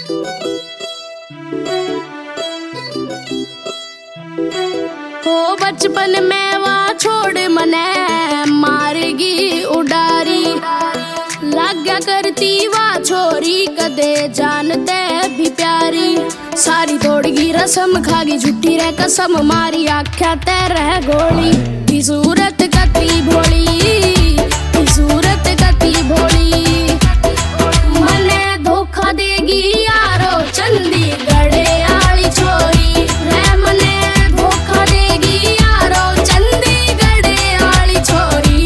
हो बचपन में वहाँ छोड़ मने मारेगी उडारी, लाग्या करती वहाँ छोरी कदे जानते भी प्यारी। सारी दौड़गी रसम खागी झूठी रे कसम मारी, आख्या तेरे गोली की सूरत कती भोली, की सूरत कती भोली। मने धोखा देगी यारो चंडीगढ़ आली छोरी रे, मने धोखा देगी यारो चंडीगढ़ आली छोरी।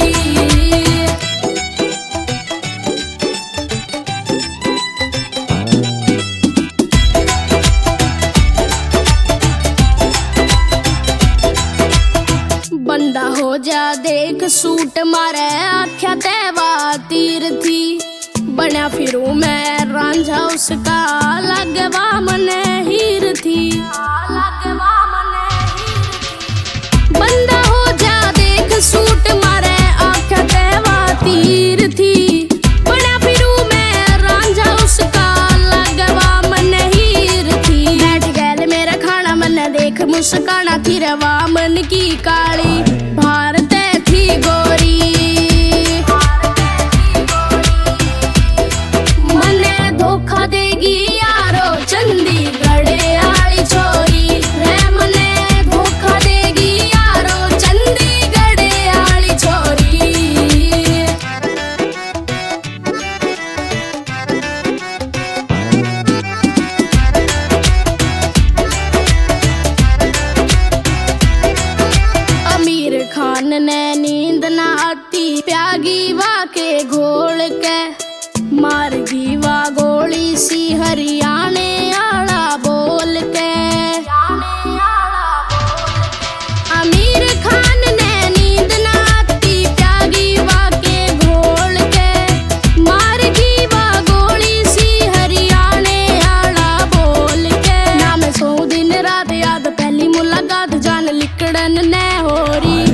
बंदा हो जा देख सूट मारे, आख्या तेवा तीर थी बना फिरू मैं रांझा उसका, लगवा मने हीर थी, लगवा मने हीर थी। बंदा हो जा देख सूट मारे, आख्या तेवा तीर थी बना फिरू मैं रांझा उसका, लगवा मने हीर थी। बैठ गैल मेरा खाना मने देख मुस्काना थी रवा मन की काली, भारत थी गोरी मने धोखा देगी यारो चंडीगढ़ आली छोरी रे, मने धोखा देगी यारो चंडीगढ़ आली छोरी। आमिर खान ने नींद ना आती प्यागी वाके घोल के, मार गी वा गोली सी हरियाणे आला बोल के। आमिर खान ने नींद ना आती प्यागी वाके घोल के, मार गी वा गोली सी हरियाणे आला बोल के। ना मैं सो दिन रात याद पहली मुलाकात जान लिकड़न ने हो रही।